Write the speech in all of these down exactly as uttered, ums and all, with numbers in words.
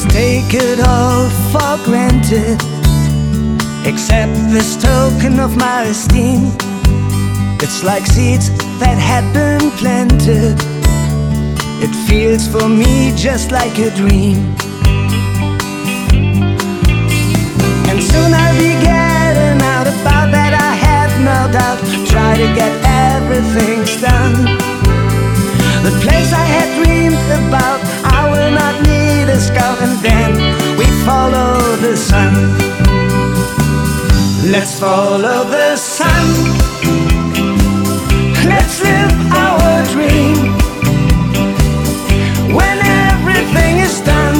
Please take it all for granted, accept this token of my esteem. It's like seeds that had been planted. It feels for me just like a dream. And soon I'll be getting out, about that I have no doubt. Try to get everything done. The place I had dreamed about, I will not need a scout. And then we follow the sun. Let's follow the sun. Let's live our dream. When everything is done,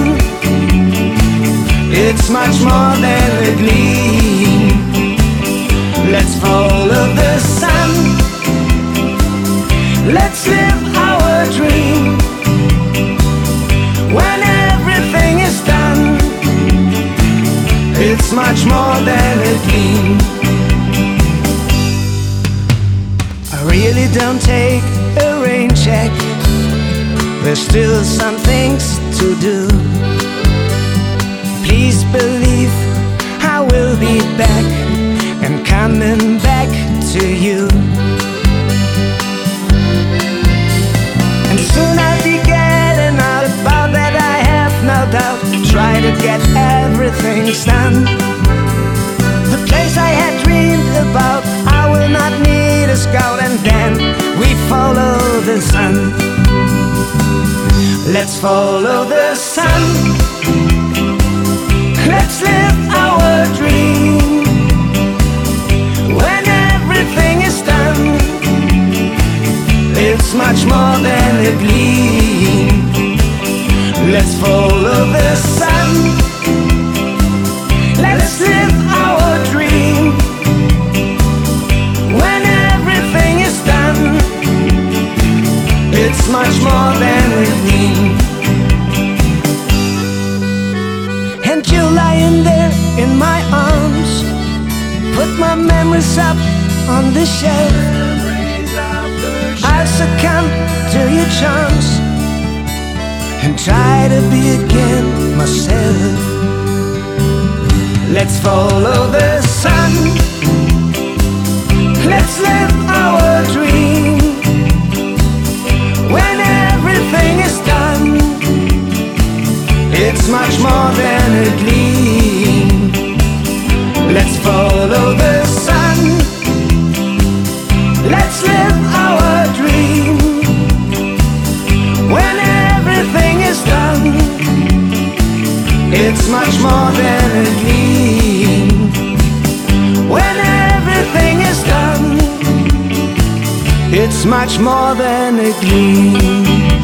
it's much more than a gleam. Let's follow the sun. Let's live our dream. When everything is done, it's much more than a dream. I really don't take a rain check. There's still some things to do. Please believe I will be back, and coming back to you. And soon I'll be getting out, about that I have no doubt. Try to get everything done. The place I had dreamed about, I will not need a scout. And then we follow the sun. Let's follow the sun. Let's live our dream. When everything is done, it's much more than a gleam. Let's follow the sun. Let's live our dream. When everything is done, it's much more than a dream. And you're lying there in my arms. Put my memories up on the shelf. I'll succumb to your charms and try to be again myself. Let's follow the sun. Let's live our dream. When everything is done, it's much more than a gleam. Let's follow the sun. Let's live our dream. When everything is done, it's much more than a dream. When everything is done, it's much more than a dream.